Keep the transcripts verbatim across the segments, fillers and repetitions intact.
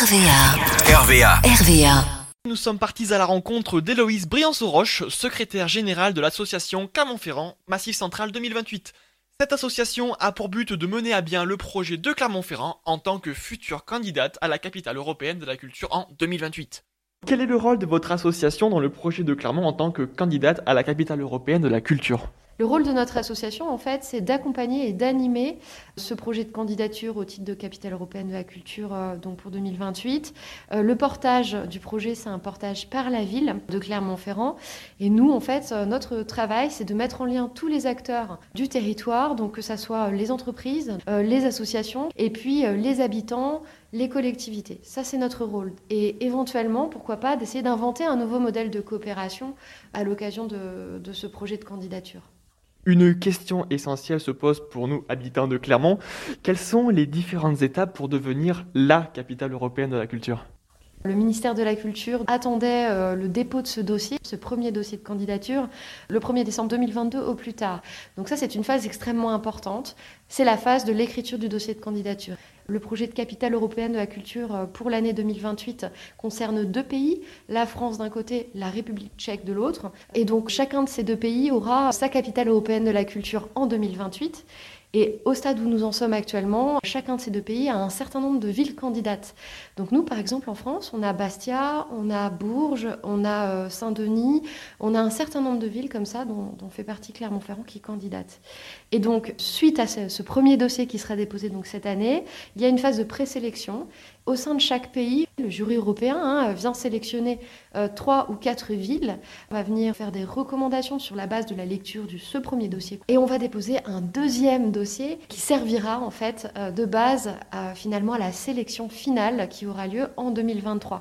R V A. R V A. R V A. Nous sommes partis à la rencontre d'Héloïse Brianceau-Roche, secrétaire générale de l'association Clermont-Ferrand Massif Central deux mille vingt-huit. Cette association a pour but de mener à bien le projet de Clermont-Ferrand en tant que future candidate à la capitale européenne de la culture en deux mille vingt-huit. Quel est le rôle de votre association dans le projet de Clermont en tant que candidate à la capitale européenne de la culture ? Le rôle de notre association, en fait, c'est d'accompagner et d'animer ce projet de candidature au titre de capitale européenne de la culture euh, donc pour deux mille vingt-huit. Euh, le portage du projet, c'est un portage par la ville de Clermont-Ferrand. Et nous, en fait, euh, notre travail, c'est de mettre en lien tous les acteurs du territoire, donc que ce soit les entreprises, euh, les associations, et puis euh, les habitants, les collectivités. Ça, c'est notre rôle. Et éventuellement, pourquoi pas, d'essayer d'inventer un nouveau modèle de coopération à l'occasion de, de ce projet de candidature. Une question essentielle se pose pour nous, habitants de Clermont. Quelles sont les différentes étapes pour devenir la capitale européenne de la culture ? Le ministère de la Culture attendait euh, le dépôt de ce dossier, ce premier dossier de candidature, le premier décembre deux mille vingt-deux au plus tard. Donc ça, c'est une phase extrêmement importante. C'est la phase de l'écriture du dossier de candidature. Le projet de capitale européenne de la culture pour l'année deux mille vingt-huit concerne deux pays, la France d'un côté, la République tchèque de l'autre. Et donc chacun de ces deux pays aura sa capitale européenne de la culture en deux mille vingt-huit. Et au stade où nous en sommes actuellement, chacun de ces deux pays a un certain nombre de villes candidates. Donc nous, par exemple, en France, on a Bastia, on a Bourges, on a euh, Saint-Denis, on a un certain nombre de villes comme ça dont, dont fait partie Clermont-Ferrand qui candidate. Et donc, suite à ce, ce premier dossier qui sera déposé donc cette année, il y a une phase de présélection. Au sein de chaque pays, le jury européen hein, vient sélectionner euh, trois ou quatre villes. On va venir faire des recommandations sur la base de la lecture de ce premier dossier. Et on va déposer un deuxième dossier qui servira en fait euh, de base à, finalement à la sélection finale qui aura lieu en deux mille vingt-trois.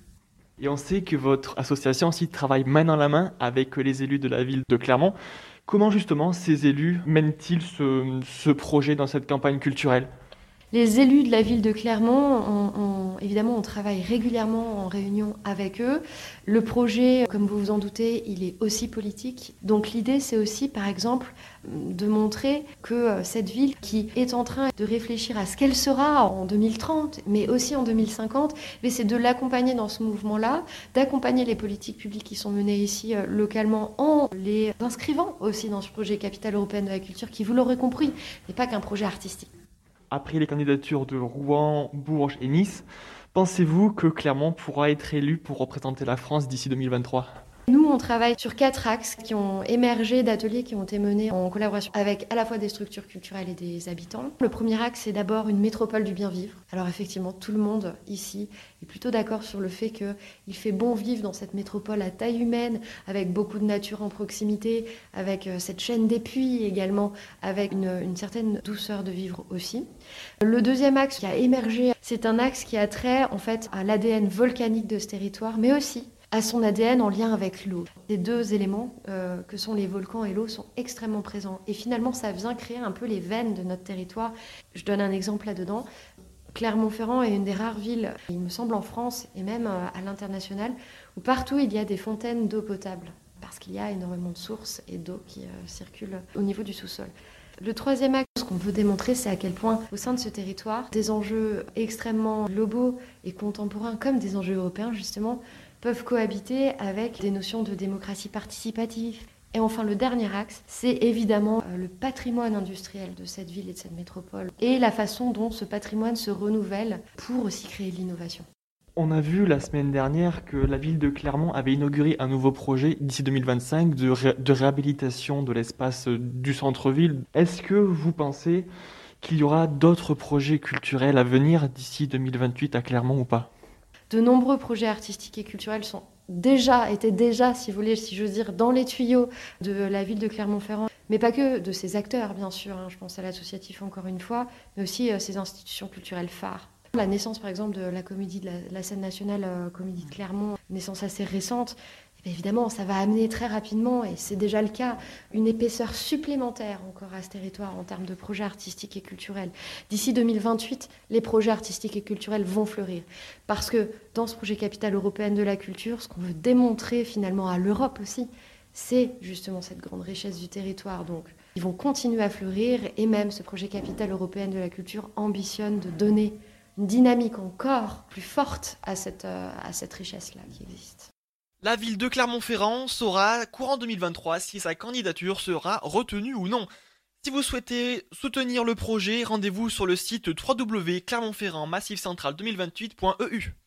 Et on sait que votre association aussi travaille main dans la main avec les élus de la ville de Clermont. Comment justement ces élus mènent-ils ce, ce projet dans cette campagne culturelle ? Les élus de la ville de Clermont, on, on, évidemment, on travaille régulièrement en réunion avec eux. Le projet, comme vous vous en doutez, il est aussi politique. Donc l'idée, c'est aussi, par exemple, de montrer que cette ville qui est en train de réfléchir à ce qu'elle sera en deux mille trente, mais aussi en deux mille cinquante, mais c'est de l'accompagner dans ce mouvement-là, d'accompagner les politiques publiques qui sont menées ici euh, localement en les inscrivant aussi dans ce projet Capitale européenne de la culture qui, vous l'aurez compris, n'est pas qu'un projet artistique. Après les candidatures de Rouen, Bourges et Nice, pensez-vous que Clermont pourra être élu pour représenter la France d'ici deux mille vingt-trois ? Nous, on travaille sur quatre axes qui ont émergé d'ateliers qui ont été menés en collaboration avec à la fois des structures culturelles et des habitants. Le premier axe, c'est d'abord une métropole du bien vivre. Alors effectivement, tout le monde ici est plutôt d'accord sur le fait qu'il fait bon vivre dans cette métropole à taille humaine, avec beaucoup de nature en proximité, avec cette chaîne des puits également, avec une, une certaine douceur de vivre aussi. Le deuxième axe qui a émergé, c'est un axe qui a trait en fait à l'A D N volcanique de ce territoire, mais aussi à son A D N en lien avec l'eau. Ces deux éléments, euh, que sont les volcans et l'eau, sont extrêmement présents. Et finalement, ça vient créer un peu les veines de notre territoire. Je donne un exemple là-dedans. Clermont-Ferrand est une des rares villes, il me semble en France et même euh, à l'international, où partout il y a des fontaines d'eau potable, parce qu'il y a énormément de sources et d'eau qui euh, circulent au niveau du sous-sol. Le troisième axe, ce qu'on veut démontrer, c'est à quel point, au sein de ce territoire, des enjeux extrêmement globaux et contemporains, comme des enjeux européens justement, peuvent cohabiter avec des notions de démocratie participative. Et enfin, le dernier axe, c'est évidemment le patrimoine industriel de cette ville et de cette métropole et la façon dont ce patrimoine se renouvelle pour aussi créer de l'innovation. On a vu la semaine dernière que la ville de Clermont avait inauguré un nouveau projet d'ici deux mille vingt-cinq de, ré- de réhabilitation de l'espace du centre-ville. Est-ce que vous pensez qu'il y aura d'autres projets culturels à venir d'ici deux mille vingt-huit à Clermont ou pas ? De nombreux projets artistiques et culturels sont déjà, étaient déjà, si vous voulez, si j'ose dire, dans les tuyaux de la ville de Clermont-Ferrand. Mais pas que de ses acteurs, bien sûr. Hein, je pense à l'associatif encore une fois, mais aussi euh, ses institutions culturelles phares. La naissance, par exemple, de la comédie de la, de la scène nationale, euh, Comédie de Clermont, naissance assez récente. Et bien évidemment, ça va amener très rapidement, et c'est déjà le cas, une épaisseur supplémentaire encore à ce territoire en termes de projets artistiques et culturels. D'ici deux mille vingt-huit, les projets artistiques et culturels vont fleurir. Parce que dans ce projet Capitale européenne de la culture, ce qu'on veut démontrer finalement à l'Europe aussi, c'est justement cette grande richesse du territoire. Donc, ils vont continuer à fleurir, et même ce projet Capitale européenne de la culture ambitionne de donner une dynamique encore plus forte à cette, euh, à cette richesse-là qui existe. La ville de Clermont-Ferrand saura courant deux mille vingt-trois si sa candidature sera retenue ou non. Si vous souhaitez soutenir le projet, rendez-vous sur le site w w w point clermont ferrand massif central deux mille vingt-huit point e u.